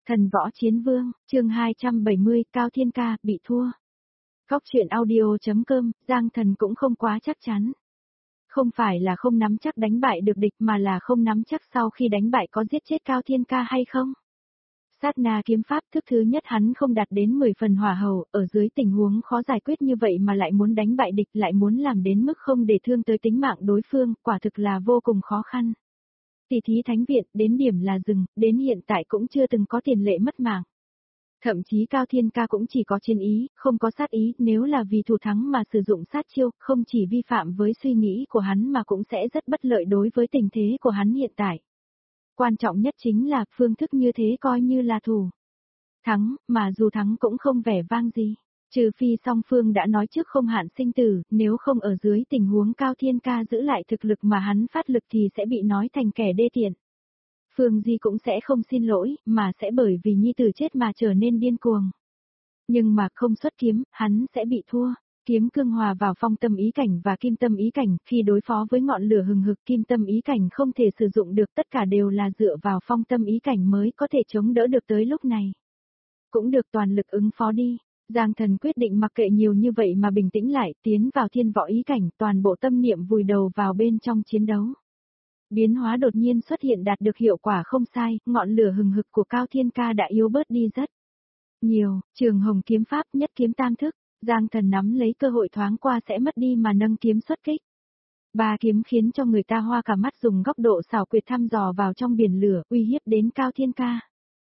Thần võ chiến vương, chương 270, Cao Thiên Ca, bị thua. Góc truyện audio.com, Giang Thần cũng không quá chắc chắn. Không phải là không nắm chắc đánh bại được địch mà là không nắm chắc sau khi đánh bại có giết chết Cao Thiên Ca hay không. Sát na kiếm pháp thức thứ nhất hắn không đạt đến 10 phần hỏa hầu, ở dưới tình huống khó giải quyết như vậy mà lại muốn đánh bại địch, lại muốn làm đến mức không để thương tới tính mạng đối phương, quả thực là vô cùng khó khăn. Tỷ thí thánh viện, đến điểm là dừng, đến hiện tại cũng chưa từng có tiền lệ mất mạng. Thậm chí Cao Thiên Ca cũng chỉ có chiến ý, không có sát ý, nếu là vì thủ thắng mà sử dụng sát chiêu, không chỉ vi phạm với suy nghĩ của hắn mà cũng sẽ rất bất lợi đối với tình thế của hắn hiện tại. Quan trọng nhất chính là phương thức như thế coi như là thủ thắng, mà dù thắng cũng không vẻ vang gì. Trừ phi song phương đã nói trước không hạn sinh tử, nếu không ở dưới tình huống Cao Thiên Ca giữ lại thực lực mà hắn phát lực thì sẽ bị nói thành kẻ đê tiện. Phương Di cũng sẽ không xin lỗi, mà sẽ bởi vì nhi tử chết mà trở nên điên cuồng. Nhưng mà không xuất kiếm, hắn sẽ bị thua. Kiếm cương hòa vào phong tâm ý cảnh và kim tâm ý cảnh, khi đối phó với ngọn lửa hừng hực kim tâm ý cảnh không thể sử dụng được, tất cả đều là dựa vào phong tâm ý cảnh mới có thể chống đỡ được tới lúc này. Cũng được toàn lực ứng phó đi. Giang Thần quyết định mặc kệ nhiều như vậy mà bình tĩnh lại, tiến vào thiên võ ý cảnh, toàn bộ tâm niệm vùi đầu vào bên trong chiến đấu. Biến hóa đột nhiên xuất hiện đạt được hiệu quả không sai, ngọn lửa hừng hực của Cao Thiên Ca đã yếu bớt đi rất nhiều. Trường Hồng kiếm pháp nhất kiếm tam thức, Giang Thần nắm lấy cơ hội thoáng qua sẽ mất đi mà nâng kiếm xuất kích. Ba kiếm khiến cho người ta hoa cả mắt, dùng góc độ xảo quyệt thăm dò vào trong biển lửa, uy hiếp đến Cao Thiên Ca.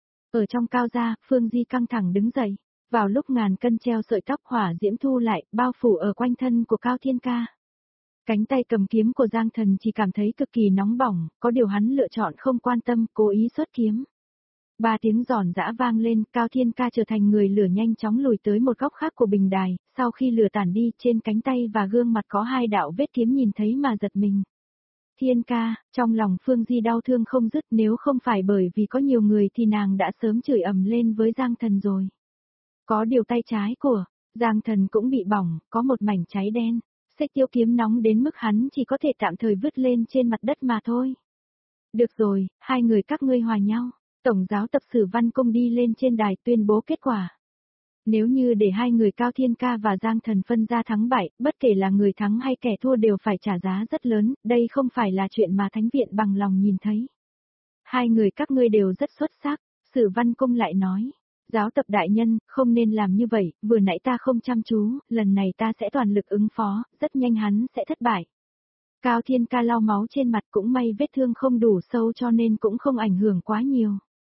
Ở trong cao gia, Phương Di căng thẳng đứng dậy. Vào lúc ngàn cân treo sợi tóc hỏa diễm thu lại, bao phủ ở quanh thân của Cao Thiên Ca. Cánh tay cầm kiếm của Giang Thần chỉ cảm thấy cực kỳ nóng bỏng, có điều hắn lựa chọn không quan tâm, cố ý xuất kiếm. Ba tiếng giòn giã vang lên, Cao Thiên Ca trở thành người lửa nhanh chóng lùi tới một góc khác của bình đài, sau khi lửa tản đi, trên cánh tay và gương mặt có hai đạo vết kiếm nhìn thấy mà giật mình. Thiên Ca, trong lòng Phương Di đau thương không dứt, nếu không phải bởi vì có nhiều người thì nàng đã sớm chửi ầm lên với Giang Thần rồi. Có điều tay trái của Giang Thần cũng bị bỏng, có một mảnh cháy đen. Xích tiêu kiếm nóng đến mức hắn chỉ có thể tạm thời vứt lên trên mặt đất mà thôi. Được rồi, hai người các ngươi hòa nhau. Tổng giáo tập Sử Văn Công đi lên trên đài tuyên bố kết quả. Nếu như để hai người Cao Thiên Ca và Giang Thần phân ra thắng bại, bất kể là người thắng hay kẻ thua đều phải trả giá rất lớn, đây không phải là chuyện mà Thánh viện bằng lòng nhìn thấy. Hai người các ngươi đều rất xuất sắc, Sử Văn Công lại nói. Giáo tập đại nhân, không nên làm như vậy, vừa nãy ta không chăm chú, lần này ta sẽ toàn lực ứng phó, rất nhanh hắn sẽ thất bại. Cao Thiên Ca lau máu trên mặt, cũng may vết thương không đủ sâu cho nên cũng không ảnh hưởng quá nhiều.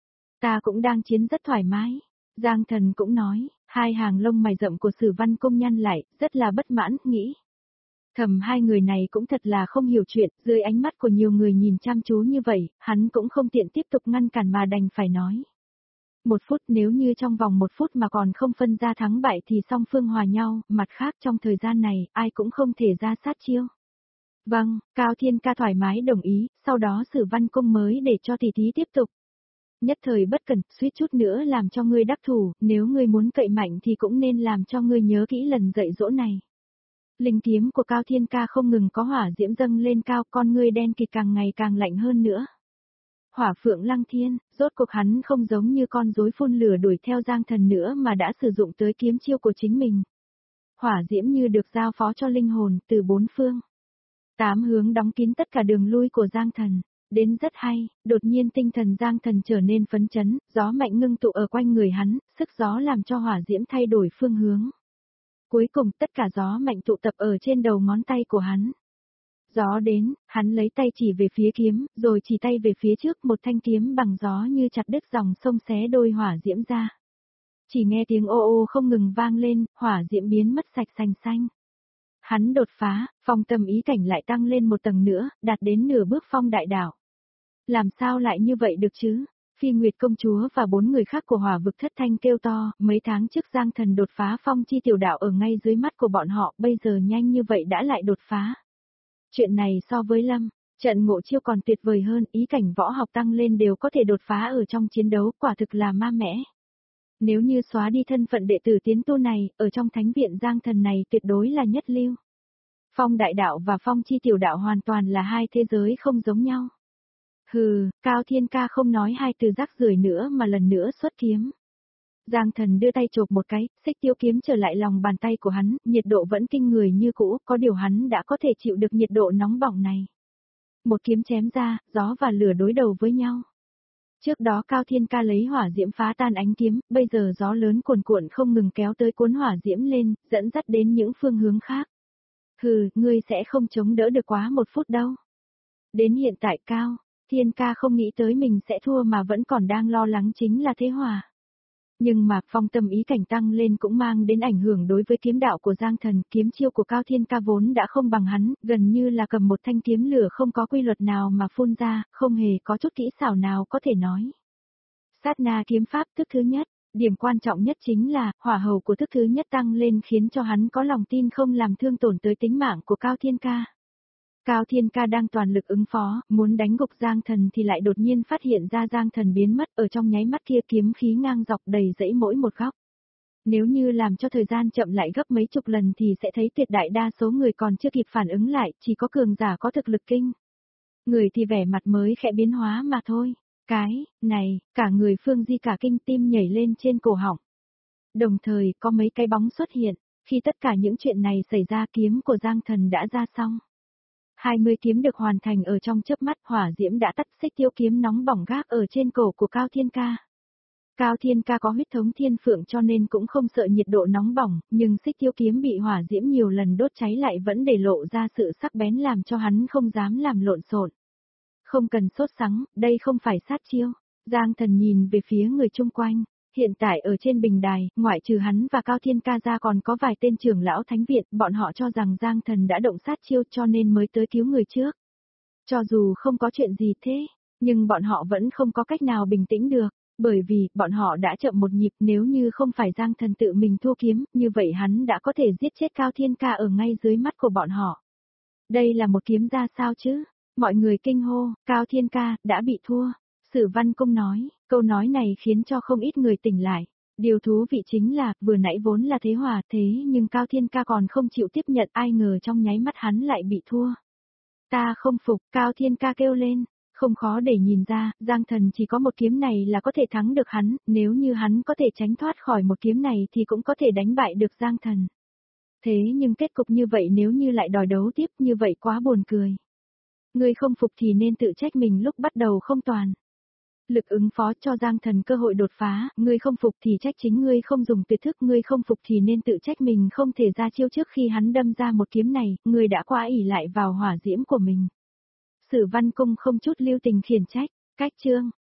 Ta cũng đang chiến rất thoải mái. Giang Thần cũng nói, hai hàng lông mày rậm của Sử Văn Công nhăn lại, rất là bất mãn, nghĩ. Thầm hai người này cũng thật là không hiểu chuyện, dưới ánh mắt của nhiều người nhìn chăm chú như vậy, hắn cũng không tiện tiếp tục ngăn cản mà đành phải nói. 1 phút, nếu như trong vòng 1 phút mà còn không phân ra thắng bại thì song phương hòa nhau, mặt khác trong thời gian này, ai cũng không thể ra sát chiêu. Vâng, Cao Thiên Ca thoải mái đồng ý, sau đó Sử Văn Công mới để cho tỷ thí tiếp tục. Nhất thời bất cẩn, suýt chút nữa làm cho ngươi đắc thủ, nếu ngươi muốn cậy mạnh thì cũng nên làm cho ngươi nhớ kỹ lần dạy dỗ này. Linh kiếm của Cao Thiên Ca không ngừng có hỏa diễm dâng lên cao, con ngươi đen kịt càng ngày càng lạnh hơn nữa. Hỏa phượng lăng thiên, rốt cuộc hắn không giống như con rối phun lửa đuổi theo Giang Thần nữa mà đã sử dụng tới kiếm chiêu của chính mình. Hỏa diễm như được giao phó cho linh hồn từ 4 phương. 8 hướng đóng kín tất cả đường lui của Giang Thần. Đến rất hay, đột nhiên tinh thần Giang Thần trở nên phấn chấn, gió mạnh ngưng tụ ở quanh người hắn, sức gió làm cho hỏa diễm thay đổi phương hướng. Cuối cùng tất cả gió mạnh tụ tập ở trên đầu ngón tay của hắn. Gió đến, hắn lấy tay chỉ về phía kiếm, rồi chỉ tay về phía trước, một thanh kiếm bằng gió như chặt đứt dòng sông xé đôi hỏa diễm ra. Chỉ nghe tiếng ô ô không ngừng vang lên, hỏa diễm biến mất sạch sành xanh. Hắn đột phá, phong tâm ý cảnh lại tăng lên một tầng nữa, đạt đến nửa bước phong đại đạo. Làm sao lại như vậy được chứ? Phi Nguyệt công chúa và 4 người khác của hỏa vực thất thanh kêu to, mấy tháng trước Giang Thần đột phá phong chi tiểu đạo ở ngay dưới mắt của bọn họ, bây giờ nhanh như vậy đã lại đột phá. Chuyện này so với Lâm, trận ngộ chiêu còn tuyệt vời hơn, ý cảnh võ học tăng lên đều có thể đột phá ở trong chiến đấu, quả thực là ma mẽ. Nếu như xóa đi thân phận đệ tử tiến tu này, ở trong thánh viện Giang Thần này tuyệt đối là nhất lưu. Phong đại đạo và phong chi tiểu đạo hoàn toàn là hai thế giới không giống nhau. Hừ, Cao Thiên Ca không nói hai từ rác rưởi nữa mà lần nữa xuất kiếm. Giang Thần đưa tay chộp một cái, xích tiêu kiếm trở lại lòng bàn tay của hắn, nhiệt độ vẫn kinh người như cũ, có điều hắn đã có thể chịu được nhiệt độ nóng bỏng này. Một kiếm chém ra, gió và lửa đối đầu với nhau. Trước đó Cao Thiên Ca lấy hỏa diễm phá tan ánh kiếm, bây giờ gió lớn cuồn cuộn không ngừng kéo tới cuốn hỏa diễm lên, dẫn dắt đến những phương hướng khác. Hừ, ngươi sẽ không chống đỡ được quá một phút đâu. Đến hiện tại Cao Thiên Ca không nghĩ tới mình sẽ thua mà vẫn còn đang lo lắng chính là thế hòa. Nhưng mà phong tâm ý cảnh tăng lên cũng mang đến ảnh hưởng đối với kiếm đạo của Giang Thần, kiếm chiêu của Cao Thiên Ca vốn đã không bằng hắn, gần như là cầm một thanh kiếm lửa không có quy luật nào mà phun ra, không hề có chút kỹ xảo nào có thể nói. Sát na kiếm pháp thức thứ nhất, điểm quan trọng nhất chính là, hỏa hầu của thức thứ nhất tăng lên khiến cho hắn có lòng tin không làm thương tổn tới tính mạng của Cao Thiên Ca. Cao Thiên Ca đang toàn lực ứng phó, muốn đánh gục Giang Thần thì lại đột nhiên phát hiện ra Giang Thần biến mất ở trong nháy mắt kia kiếm khí ngang dọc đầy rẫy mỗi một góc. Nếu như làm cho thời gian chậm lại gấp mấy chục lần thì sẽ thấy tuyệt đại đa số người còn chưa kịp phản ứng lại, chỉ có cường giả có thực lực kinh. Người thì vẻ mặt mới khẽ biến hóa mà thôi. Cái này, cả người Phương Di cả kinh tim nhảy lên trên cổ họng. Đồng thời có mấy cái bóng xuất hiện, khi tất cả những chuyện này xảy ra kiếm của Giang Thần đã ra xong. 20 kiếm được hoàn thành ở trong chớp mắt, hỏa diễm đã tắt, xích tiêu kiếm nóng bỏng gác ở trên cổ của Cao Thiên Ca. Cao Thiên Ca có huyết thống thiên phượng cho nên cũng không sợ nhiệt độ nóng bỏng, nhưng xích tiêu kiếm bị hỏa diễm nhiều lần đốt cháy lại vẫn để lộ ra sự sắc bén làm cho hắn không dám làm lộn xộn. Không cần sốt sắng, đây không phải sát chiêu. Giang Thần nhìn về phía người chung quanh. Hiện tại ở trên bình đài, ngoại trừ hắn và Cao Thiên Ca ra còn có vài tên trưởng lão thánh viện, bọn họ cho rằng Giang Thần đã động sát chiêu cho nên mới tới cứu người trước. Cho dù không có chuyện gì thế, nhưng bọn họ vẫn không có cách nào bình tĩnh được, bởi vì bọn họ đã chậm một nhịp, nếu như không phải Giang Thần tự mình thua kiếm, như vậy hắn đã có thể giết chết Cao Thiên Ca ở ngay dưới mắt của bọn họ. Đây là một kiếm ra sao chứ? Mọi người kinh hô, Cao Thiên Ca đã bị thua. Sử Văn Cung nói, câu nói này khiến cho không ít người tỉnh lại. Điều thú vị chính là, vừa nãy vốn là thế hòa thế nhưng Cao Thiên Ca còn không chịu tiếp nhận, ai ngờ trong nháy mắt hắn lại bị thua. Ta không phục, Cao Thiên Ca kêu lên, không khó để nhìn ra, Giang Thần chỉ có một kiếm này là có thể thắng được hắn, nếu như hắn có thể tránh thoát khỏi một kiếm này thì cũng có thể đánh bại được Giang Thần. Thế nhưng kết cục như vậy nếu như lại đòi đấu tiếp như vậy quá buồn cười. Ngươi không phục thì nên tự trách mình lúc bắt đầu không toàn. Lực ứng phó cho Giang Thần cơ hội đột phá, ngươi không phục thì trách chính ngươi không dùng tuyệt thức, ngươi không phục thì nên tự trách mình không thể ra chiêu trước khi hắn đâm ra một kiếm này, ngươi đã quá ỷ lại vào hỏa diễm của mình. Sử Văn Cung không chút lưu tình khiển trách, cách chương.